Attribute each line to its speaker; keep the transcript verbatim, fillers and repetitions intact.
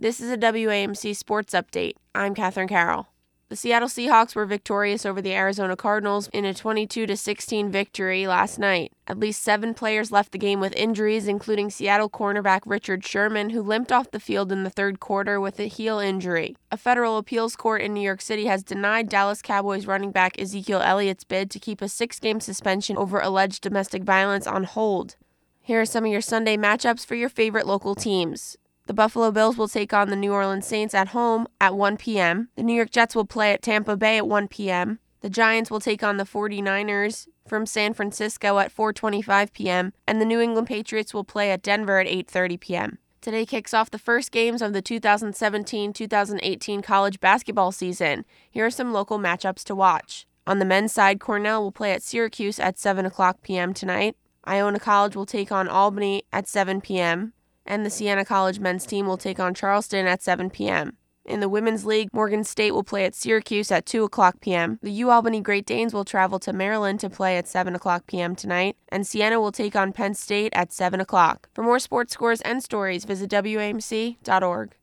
Speaker 1: This is a W A M C Sports Update. I'm Catherine Carroll. The Seattle Seahawks were victorious over the Arizona Cardinals in a twenty-two to sixteen victory last night. At least seven players left the game with injuries, including Seattle cornerback Richard Sherman, who limped off the field in the third quarter with a heel injury. A federal appeals court in New York City has denied Dallas Cowboys running back Ezekiel Elliott's bid to keep a six-game suspension over alleged domestic violence on hold. Here are some of your Sunday matchups for your favorite local teams. The Buffalo Bills will take on the New Orleans Saints at home at one p.m. The New York Jets will play at Tampa Bay at one p.m. The Giants will take on the forty-niners from San Francisco at four twenty-five p.m. And the New England Patriots will play at Denver at eight thirty p.m. Today kicks off the first games of the two thousand seventeen two thousand eighteen college basketball season. Here are some local matchups to watch. On the men's side, Cornell will play at Syracuse at seven o'clock p.m. tonight. Iona College will take on Albany at seven p.m. and the Siena College men's team will take on Charleston at seven p.m. In the Women's League, Morgan State will play at Syracuse at two o'clock p.m. The UAlbany Great Danes will travel to Maryland to play at seven o'clock p.m. tonight, and Siena will take on Penn State at seven o'clock. For more sports scores and stories, visit W A M C dot org.